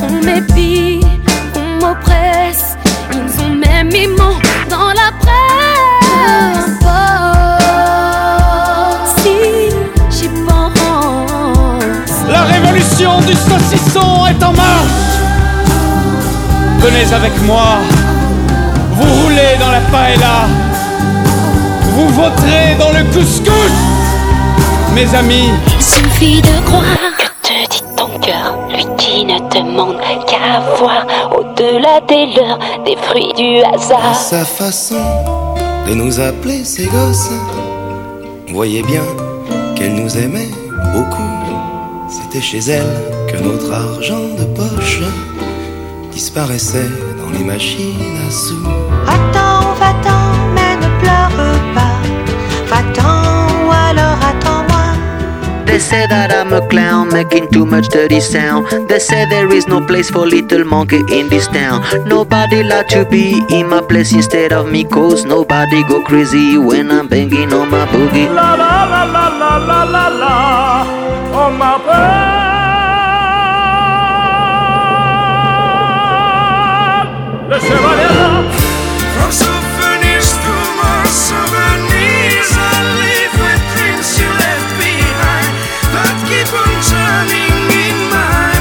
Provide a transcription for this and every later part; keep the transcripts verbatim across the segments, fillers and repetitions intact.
On m'épie, on m'oppresse, ils ont même mis mon dans la presse. Peu importe si j'y pense. La révolution du saucisson est en marche. Venez avec moi. Vous roulez dans la paella. Vous voterez dans le couscous. Mes amis, Il suffit de croire. Que te dit ton cœur, lui qui ne demande qu'à voir au-delà des leurs, des fruits du hasard. Sa façon de nous appeler ses gosses, on voyait bien qu'elle nous aimait beaucoup. C'était chez elle que notre argent de poche disparaissait dans les machines à sous. Attends, va-t'en, mais ne pleure pas. Va-t'en ou alors attends-moi. They say that I'm a clown making too much dirty sound. They say there is no place for little monkey in this town. Nobody like to be in my place instead of me, cause nobody go crazy when I'm banging on my boogie. la la la la la la la la, on m'appelle le chevalier. From souvenirs to more souvenirs, I live with things you left behind that keep on turning in my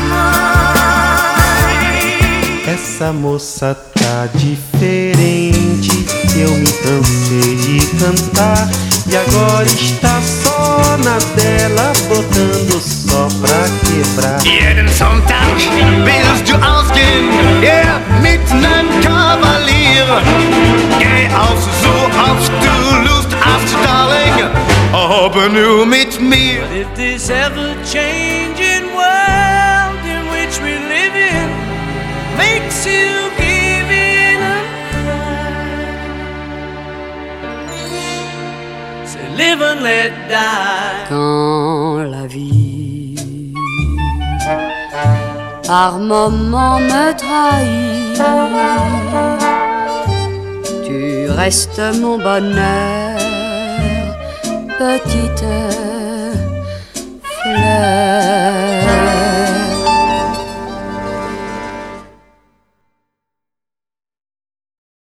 mind. Essa moça tá diferente, eu me cansei de cantar e agora está só na dela, botando só pra quebrar. Jeden Sonntag willst du ausgehen, ja, mit nem Kavalier. Geh aus, so oft du Lust hast, Darling, aber nur mit mir. But if this ever-changing world in which we live in makes you give in and cry, say live and let die. Quand la vie par moments me trahit, tu restes mon bonheur, petite